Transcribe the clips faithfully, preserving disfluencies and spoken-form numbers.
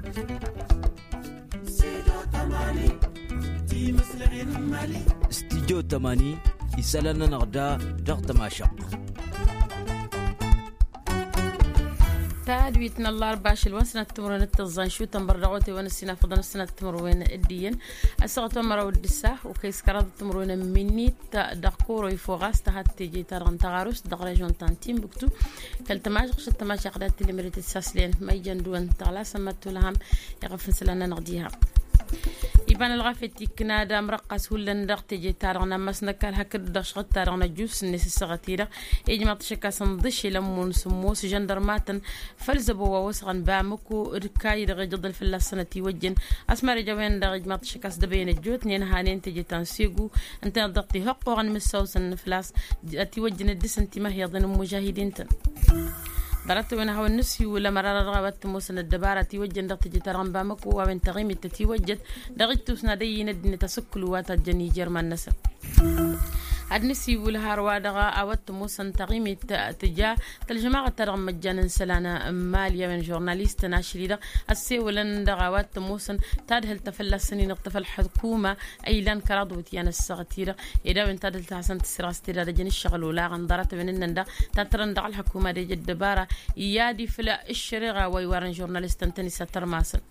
استديو تماني يسالنا نغدا دغت ماشق تادويتنا الله باش الوسنة تمرون التزان شو تمبرعوتي ونسينا فضل السنة تمرون الدين السقط مرة ودسة وكيس كراد تمرون مني دقورو يفوغاس تحت تيجي تران تغارس دقرجون تانتين بكتو كالتماش قش التماش قدرت اللي مريت الساسلين ما يجندون تغلا سمتو لهم يغفن سلنا نغديها يبان الغافتي كنادا مرقص ولا ندق تجي تارغنا مسنكال هكذا دشغت تارغنا جوس الناس الصغيرة يجمع تشكا صندش لمون سموس جندرماتن فلزبوا ووسغن بامكو ركاي رجض الفلسنة وجن اسمر جوين دا يجمع تشكا دبين الجوت نين هانين تجي تنسيقو انت ضغطي حقو عن مسوسن فلاس توجن الدسنتي ما هي ضمن المجاهدين تن ضربت وين هو النسي ولا مرة رغبت موسن الدبارة توجد دقت جتران بامكو ومن تغيم التتوجد دقت سنادي ندن تسكل واتجني جرمان نسر النسي والهاروا دغا أوت موسن تغيم تجاه الجماعة ترغم مجانا سلانا ماليا من جورناليست ناشري دغ السي ولن دغا أوت موسن تادهل تفل سنين اقتفى الحكومة أيلان كرادو تيان السغتيرة إذا من تادهل تحسن تسراستيرة رجن الشغل ولا غندرت من النندا تترن دغ الحكومة رجل الدبارة يادي فلا الشريغة ويوارن جورناليست تنتني ستر ماسن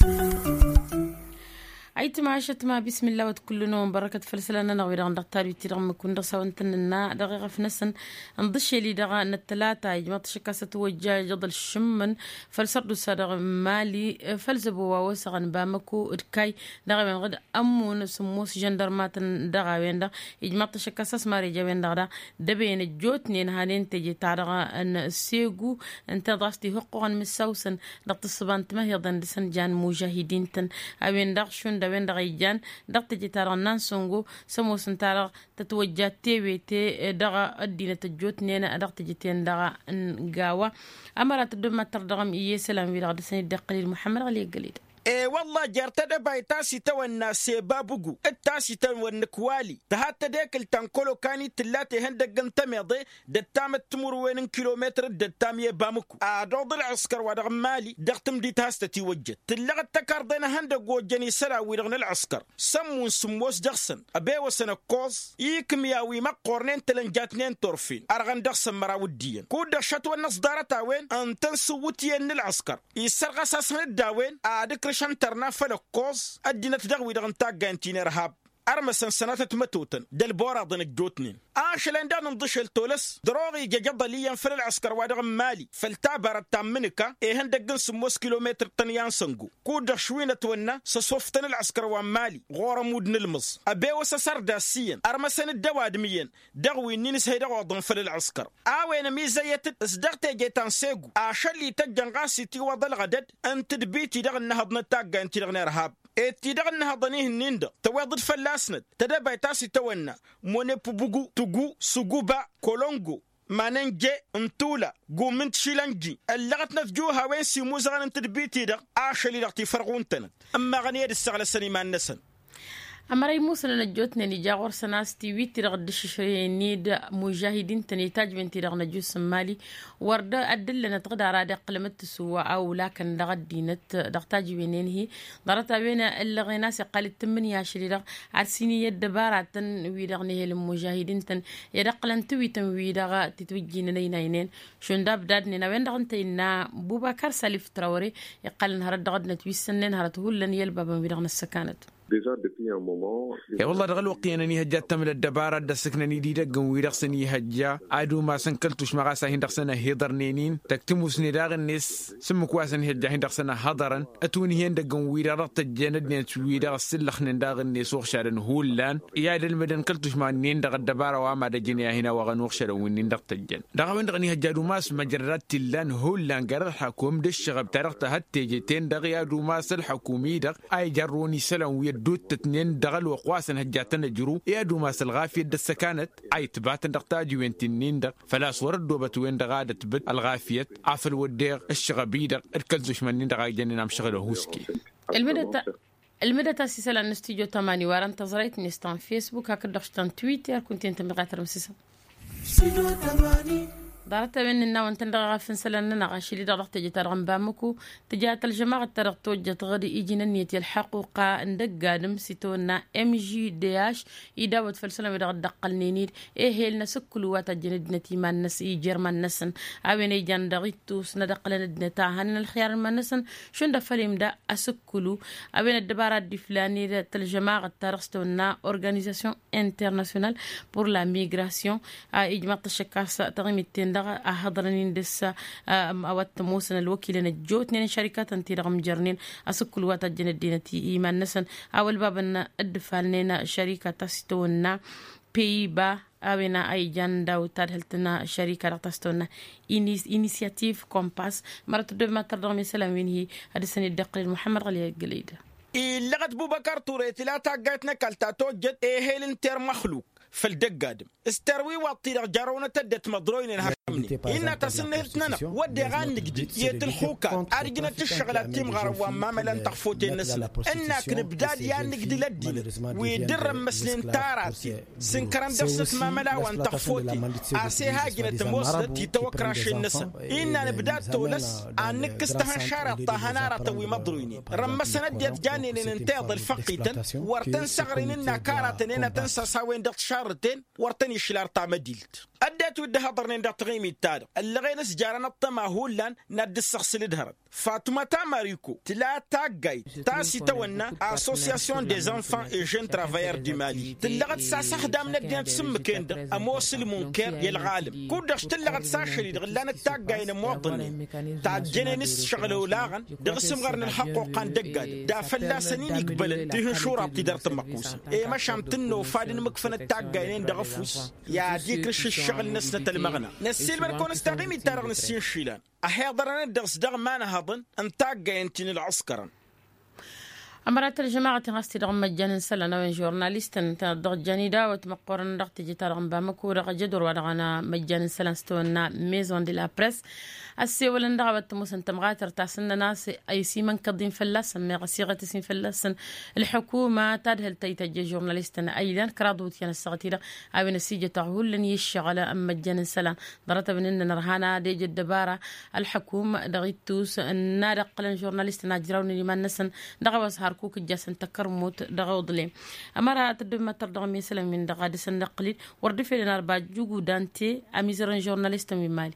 أيت معاشت ما بسم الله وتكل نوم بركة فلسلنا نغير عن دكتور يترغم كون دغسا وانتننا دقيقة في نسن انضشي لي دغا ان الثلاثة يجمع شكاسة توجه جضل الشمن فلسردو سادغ مالي فلزبوا ووسغن بامكو اركاي دغا من غد امون سموس جندرمات دغا وين دغ يجمع شكاسة سماري جوين دغا دبين الجوتنين هانين تجي تارغا ان سيغو انت ضاستي حقوقا مسوسن دغت الصبان تمهيضا لسن جان مجاهدين تن اوين دغ شون وين دغيجان دقت جتار نانسونغو سمو سنتار تتوجه تي وي تي دغا الدين تجوت نينا دقت جتين دغا نغاوا امرت دم تردغم اي سلام وي دغ سن دقليل محمد علي قليد ايه والله جرتدا باي تاسي تو الناس بابوغو التاسي تو النكوالي تهات ديك التنكولو كاني تلاتي هندق انتميضي دتام التمر وين كيلومتر دتام يبامكو ادوض العسكر ودغ مالي دغتم دي تاستي وجد تلغت تكاردنا هندق وجني سرا ويرغن العسكر سمون سموس دغسن ابي وسن كوز يكم ياوي ما قرنين تلنجاتنين طرفين ارغن دغسن مراوديين كود شتو النص دارتا وين انتن سوتين العسكر يسرغ اساس الداوين ادك شان ترنا فلك قوس أدينا تدغوي دغن تاقان تيني رهاب أرمسن سنة متوتن دل بورا ضن الجوتنين آشلان دان نضش التولس دروغي ججض ليا فل العسكر وادغن مالي فالتابر التامنكا إيهن دقن سموس كيلومتر تنيان سنقو كود شوينة تونا سصوفتن العسكر ومالي غور مودن المص أبي وسسر داسيا أرمسن الدوادميين دغوي نينس هيدا وضن فل العسكر آوين ميزايت ازدغت جيتان سيقو آشالي تجن غاسي تيوض الغدد أنت دبيتي دغن نهضن تاقان تيغن رهاب اتي دغن نهضنيه النيندا توضد فلاسند تدبا تاسي تونا موني بوبوغو توغو سوغوبا كولونغو ماننجي انتولا قومنت شيلانجي اللغت نفجوها وين سيموزغان انت دبيتي دغ آشالي دغتي فرغون تند اما غنياد السغل السنيمان نسن أمري موسى نجوتنا نجاور سناستي ويتي رغد ششرينيد مجاهدين تنيتاج بنتي رغنا جوس مالي ورد أدلنا تغدى رادة قلمت سوا أو لكن رغد دينت دغتاج بينين هي ضرطة بين اللغيناس قالت تمني عشري رغ عرسيني يد بارة تن ويرغنيه المجاهدين تن يرقلن توي تنوي رغ تتوجين نينين شون داب دادني نوين رغنتينا بوبكر سالف تراوري يقال نهار دغدنا تويسنن نهار تقول يلبا بميرغنا السكانت يا والله دغل وقينني هجات من الدبارة دسكنني دي دقن ويرخصني هجا عادو ما سنكلتوش مغاسا هندخسنا هيدرنينين تكتموسني داغ الناس سمك واسن هجا هندخسنا هضرا اتوني هندقن ويرغط الجند نيت ويرغ السلخن داغ الناس وخشارن هولان يا المدن كلتوش ما نين دغ الدبارة وما دجنيا هنا وغن وخشار وين دغت الجن دغ وين دغني هجادو ماس مجرات تلان هولان قرر الحكوم دش غب ترغت هتي جيتين دغ يا دو ماس الحكومي دغ اي جروني سلام ويد دوت تتنين دغل وقواسن هجاتنا جرو يادو ماس الغافية دس كانت اي تباتن دغتاجي وين تنين دغ فلا صور الدوبة وين دغادة تبت الغافية عفل وديغ الشغبي دغ الكلزوش منين دغا جنين عم شغله هوسكي المدة المدة تاسيسة لنستيجو تماني وارن تزريت نستان فيسبوك هكذا دغشتان تويتر كنت انت مغاتر مسيسا دارت بين النا وانت نرغى في سلنا غاشلي دارت تجي ترغم بامكو تجات الجماعة ترغ توجه تغري إيجينا نيتي الحقوقة ندق قادم سيتونا ام جي دي اش يداوت فلسلة ودغ دقل نينير ايه هيل نسكلو واتا جند نتي ما النس اي جرمان نسن اوين اي جان دغيتوس ندقل ندنتا هن الخيار ما نسن شون دفليم دا اسكلو اوين الدبارات دي فلاني الجماعة ترغ ستونا اورغانيزاسيون انترناسيونال بور لا ميغراسيون اجماع تشكاس تغيمتين أحضرنين دسا أوت موسن الوكيل نجو اثنين شركات انتي رغم جرنين أسكل واتا جندينتي إيمان نسن أول بابنا أدفالنين شركة تستونا بيبا أوينا أي جاندا وتارهلتنا شركة رتستونا إنيسياتيف كومباس مرت دو ما تردغ مثلا وين هي هذا السنة الدقيق محمد غلي الجليد لغت بوبكر توريت لا تاقاتنا كالتا توجد إيه هيلن تير مخلوق فالدق قادم استروي وطير جارونة تدت مضروين الهرمني إنا تصنهتنا ودي غان نجد يتلحوكا أرجنا تشغل تيم غروا ما ملان تخفوتي النسل إنك نبداد يا نجد لدي ويدر مسلين تاراتي سنكران درست ما ملا وان تخفوتي عسي هاجنة تموصد يتوكراش النسل إنا نبداد تولس عن نكستها شارع طهنارة ومضرويني رمسنا ديت جاني ننتاض الفقيتا ورتن سغرين إنا كارتن إنا تنسى ساوين دقت شارتين ورتن يشلار طعم ديلت أدات ودها ضرنين دا تغيمي التار اللي غير سجارنا الطما هولان ند السخص الدهرت فاطمة تاماريكو تلا تاقاي تاسي تونا اسوسياسيون دي زانفان اي جون ترافاير دي مالي تلغت ساسخ دام ندين تسم كند اموصل منكر يا العالم كودش تلغت ساشري دغلان التاقاي نموطن تاع جنينس شغلو لاغن دغسم غرن الحقوق قان دقاد دا فلا سنين يقبل تهن شورا بتدار تمقوس اي ما شامتنو فادن مكفن التاقاي دغفوس يا ديك الشغل نسنة المغنى نسيل بالكون استقيمي تارغ نسين شيلان أحيضرنا الدرس دغ ما نهضن انتاقا ينتين العسكرا أمرات الجماعة غاستي رغم مجان سلنا وين جورناليستن تدغ جاني داوت مقورن دغ تجي ترغم بامكو رغ جدور ورغنا مجان سلن ستونا ميزون دي لا بريس السي ولن دغبت موسن تمغاتر تاسن ناس اي سيمن كدين فلسن مي غسيغه تسين فلسن الحكومه تدهل تيتج جورناليستن ايضا كرادوت ين السغتيره اوين السيجه تهولن يشغل ام مجان سلن درت بنن نرهانا دي جدباره الحكومه دغيتوس نارقلن جورناليستنا جراوني ما نسن دغوس هاركوك جاسن تكرموت دغودلي امرا تدم تردغ مثلا من دغادسن نقليد ورد في نار باجوغو دانتي اميزرن جورناليست من مالي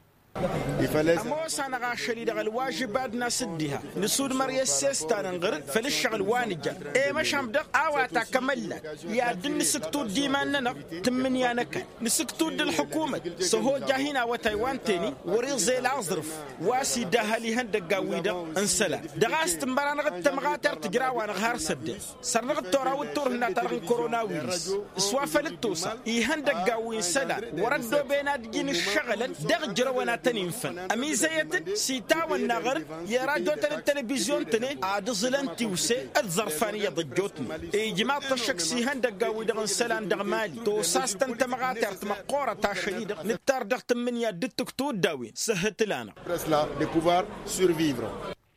أموس أنا غاشلي دغ الواجبات نسدها نسود مريا سيستان نغرد فللشغل وانجا إيه مش هم دق أواتا كملا يا دن نسكتو ديماننا تمن يا نكا نسكتو دل الحكومة سهو جاهنا وتايوان تاني وريض زي العصرف واسي دهالي هندق قاويدا انسلا دغاست مبارا نغد تمغاتر تجرا وانا غهار سد سر نغد تورا والتور هنا ترغن كورونا ويرس سوافة للتوسا يهندق قاوين سلا وردو بينا دجين الشغل دغ جرا وانا تنينفن أمي زيت سيتا والنغر يا راديو التلفزيون تني عاد زلنتي وسي الظرفانية ضجوتنا إي جماعة الشخصي هندق قاوي دغن سلان دغ مالي تو ساستن تمغاتر تمقورة تاشي دغ نتار دغ تمنيا دتك تو داوي سهت لانا de pouvoir survivre.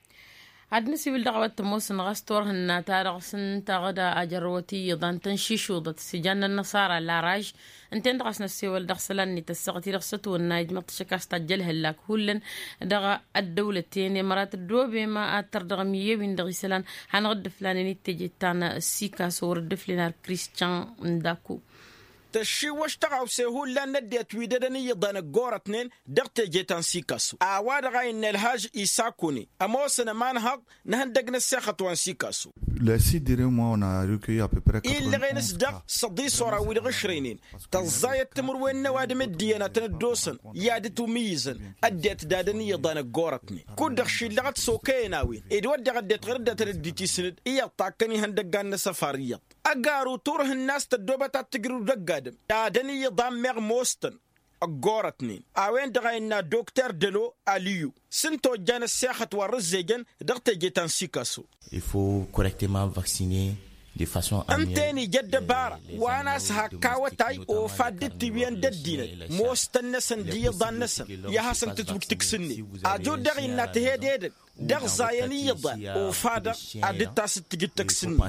عدنا سيبل دغوات موسن غستور هنا تارغسن تغدا أجروتي يضان تنشيشو ضد سجان النصارى لاراج انتين دغسنا السيول دغسلاني تسغتي رغستو النايد مقتشكاس تجل هلاك هولن دغا الدولتين مرات الدوبي ما أتردغمية وين دغسلان هنغد فلاني تجي تانا السيكا سور دفلنا كريستيان نداكو تشي واش تقعو سيهول لا ندي تويدني يضان الجورة اتنين دقت جيتان سيكاسو اعواد غاين الهاج إيساكوني اموسنا مانهق نهندقنا الساخة وان سيكاسو Les six derniers mois, on a recueilli à peu près إلا غين صدق صدي صورة ولي غشرينين تزايد تمر وين نوادم الديانة تندوسن يادتو ميزن أديت دادني يضان الجورتني كون دخشي اللي غد سوكيناوين إدود غدت غردة ترديتي سند إيا طاقني هندقان سفاريات أقارو توره الناس تدوبة تقرو دقادم دادني يضان ميغ موستن أقورتني أوين دغاينا دكتور دلو أليو سنتو جان الساخة ورزيجن دغت جيتان سيكاسو Il faut correctement vacciner أنتني جد بارا وأنا سهكاوتاي وفادت بين ددين موست النسن دي ضان نسن يا حسن تتوك تكسني أجو دغي ناتهديد دغ زايني ضان وفادا أدتاس تجد تكسني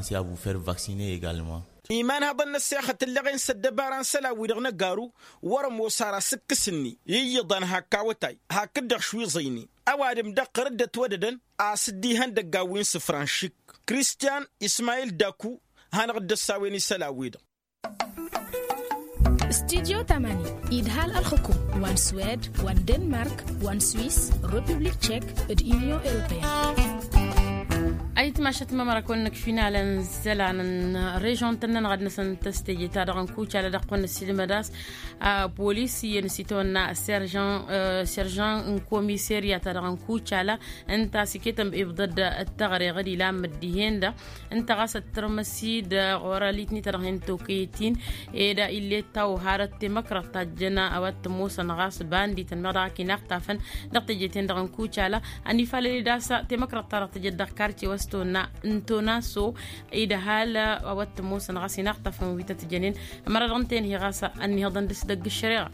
إيمان هذا النسيخة اللي غين سد باران سلا ويرغنا قارو ورمو سارا سكسني ييضان هكاوتاي هكذا شوي زيني أوادم دق ردة وددن أسدي هندق قاوين سفرانشيك كريستيان إسماعيل داكو هنغد الساويني سلا ويدا استديو تمانية إدهال الحكوم وان سويد وان دنمارك وان سويس ريبوبليك تشيك اليونيون أوروبية أي تماشت ما مرة كونك فينا على زلان ريجون تنن غاد نسن تستيجي تارغن كوتش على دقون السينما داس بوليسي نسيتونا سيرجان سيرجان كوميساريا تارغن كوتش على أنت سكتم بضد التغري غادي لام الدهين دا أنت غاس الترمسي دا غوراليتني تارغن توكيتين إذا اللي تاو هارت مكرة تجنا أو تموس نغاس باندي تنمرا كي نقطفن دقتجتين تارغن كوتش على أني فالي داسا تمكرة تارغ تجد كارتي وستونا انتونا سو إذا هلا أوت موسى نغاسي نقطة فمويتة الجنين مرة غنتين هي غاسة أني هضن دس دق الشريعة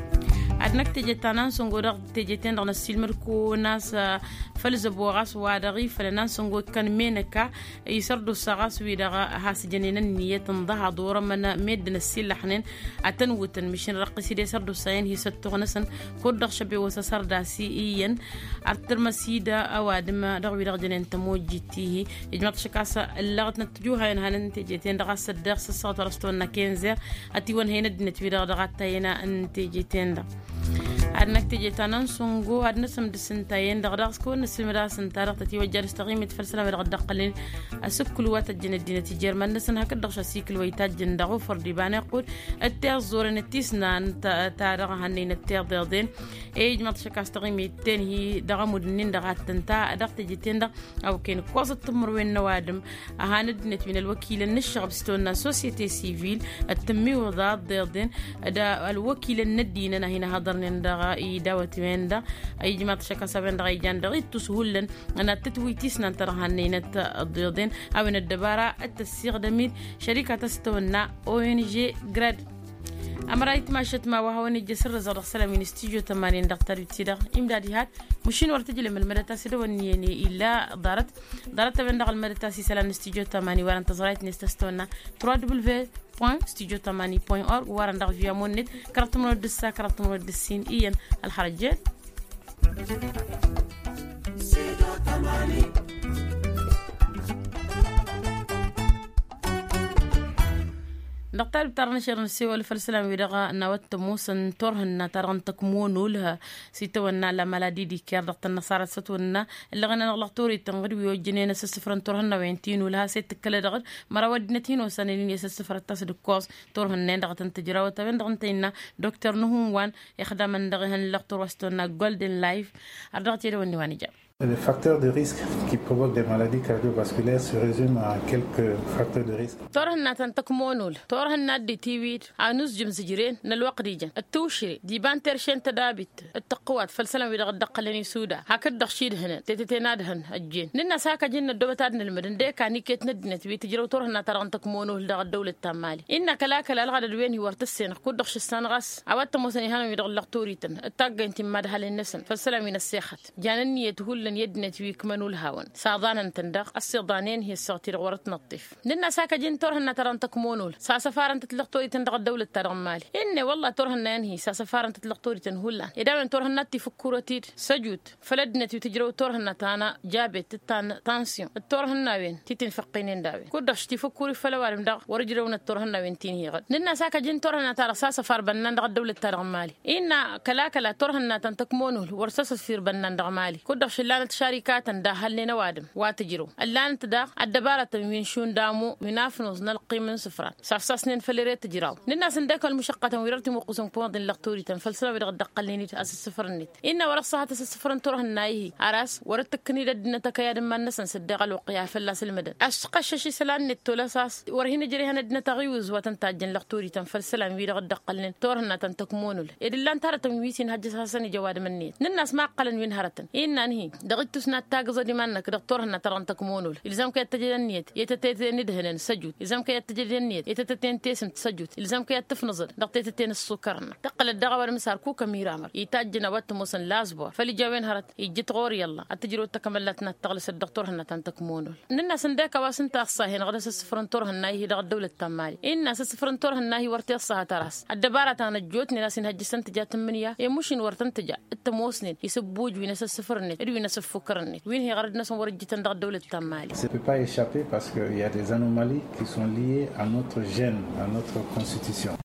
عدناك تجتنا سنقول تجتين رنا السلمركو ناس فلز بوغاس وادغي فلنا سنقول كان مينكا يسردو السغاس ويدغا هاس جنين النية تنضها دورا من ميدنا السلحنين أتنوتن مشين رقصي دي سردو الساين هي ستو نسن كودغ شبي وسسر داسي إيان أرترمسيدا أوادم دغوي دغ جنين تموجيتيه يجمع شكاسة اللغتنا تجوها ينهان تجتين دغا سدغ سسات ورستونا كينزير أتيوان هينا دنت ويدغ دغاتاينا انتجتين دا عدناك تجيتانا سونغو عدنا سمد السنتين دغدغ سكون نسلم دا سنتارق تتي وجار استغيم يتفرسنا ويدغ قليل أسك كل وات الجنة دينا تجير من نسن هكذا دغش سيكل ويتات جندغو فردي بان يقول التيغ زورن التيسنا تارغ هنين التيغ ضيضين ايج ما تشكا استغيم يتين هي دغ مدنين دغ تنتا دغ تجيتين دغ أو كين قوصة تمروين نوادم أهاند نت من الوكيل النشغب ستونا سوسيتي سيفيل التمي وضاد ضيضين دا الوكيل الندين هنا هضرن دغ اي داوت وين دا اي جماعه شكا سبن دغ يجان دغ تسهولن انا تتويتيسنا ترهنينت الضيضين او ان الدباره التستخدمين شركه تستونا او ان جي جراد امرايت ماشت ما وهوني جسر زر سلام من استوديو ثمانين دكتور تيدا امدادي هات مشين ورتجل من المدرسه دوني الا دارت دارت بين دغ المدرسه سلام استوديو ثمانين وان تزرايت نستستونا دبليو بوين ستوديو ثمانين بوين أورغ وارن دغ فيا مونيت كرتمو دسا كرتمو دسين ايان الحرجات دكتور بترنا شرن سوى الفلسلام ويدغا نوات موسن تورهن ترن تكمونو لها سيتونا لما لا دي دي كير دكتور نصارى ستونا اللي غنا نغلطوري تنغري ويوجنينا سسفرن تورهن وينتين ولها ست كلا دغد مرا ودنتين وسنين يسسفر التصد كوز تورهن دغت تجرا وتبن دغنتينا دكتور نهون وان يخدم دغهن لقطور وستونا جولدن لايف ادغتي لوني وانجا. Les facteurs de risque qui provoquent des maladies cardiovasculaires se résument à quelques facteurs de risque. تورهن تنتكمونول تورهن دي تيويت انوس جمسجرين نلوق ديجن التوشري ديبان ترشين تدابت التقوات فلسلام ويدغ دقلني سودا هكذا دخشيد هنا تتتنادهن الجين ننا ساكا جن دوبتادن المدن دي كاني كيت ندنت بي تجرو تورهن ترن تكمونول دغ الدوله التمالي ان كلاك الغد دوين ورتسين كود دخش السنغاس اوات موسني هنا ويدغ لقطوريتن التاغ انت مدها للنسن فلسلام من السيخت جانني تهول لن يدنت ويكمنوا الهون صادانا تندق الصيدانين هي الصوتير ورت نطيف لنا ساكا جين تورهن ترن تكمونول ساسفارن تطلقتوري تندق الدولة ترمالي إني والله تورهن ينهي ساسفارن تطلقتوري تنهولا إذا من تورهن تفكرتي سجود فلدنت وتجرو تورهن تانا جابت تان تانسيون التورهن وين تيتن فقينين داوي كودش تفكري فلوارم دق ورجلون التورهن وين تين هي غد لنا ساكا جين تورهن ترى ساسفار بنان دق الدولة ترمالي إن كلاكلا تورهن تنتكمونول ورسس فير بنان دق مالي كودش لانت شركات داخل نوادم واتجرو اللان تدا الدبارة من شون دامو منافنوز نلقي من صفران سافساسنين فلريت تجراو للناس ندك المشقة ويرتي موقسم بوض اللقطوري تنفلسنا بيرغد دقليني أس صفرنيت إن ورصها تس صفرن تره النايه عراس ورتكني لدنا تكياد ما الناس نصدق الوقيا فلاس المدن أشقش شي سلان نتولاساس ورهين جري هندنا تغيوز وتنتاجن لقطوري تنفلسنا بيرغد دقلين تورهنا تنتكمونول إذا لان ترى تمويسين هجس حسن جواد منيت الناس ما قلن من هرتن إن أنهي دغت سنا تاغزا دي منك دكتور هنا ترى تكمونول الزام كي تجدنيت يتتين ندهن سجود الزام كي تجدنيت يتتين تيسم تسجود الزام كي تفنزل دقتين السكرنا تقل الدغبر مسار كوكا ميرامر يتاجنا وقت موسن لازبو فلي جاوين هرت يجي غور يلا اتجرو تكملتنا تغلس الدكتور هنا تنتكمونول ننا سندك واسن تاخصا هنا غدس السفرنتور هنا هي دغ الدوله التمالي ان سفرنتور هنا هي ورتي الصها تراس الدباره تانا جوتني ناس هجسن تجا تمنيا يمشين ورتن تجا التموسنين يسبوج وين السفرنت وين السفكرنت وين هي غرد ناس ورجتن دغ الدوله التمالي. Ça peut pas échapper parce qu'il y a des anomalies qui sont liées à notre gène, à notre constitution.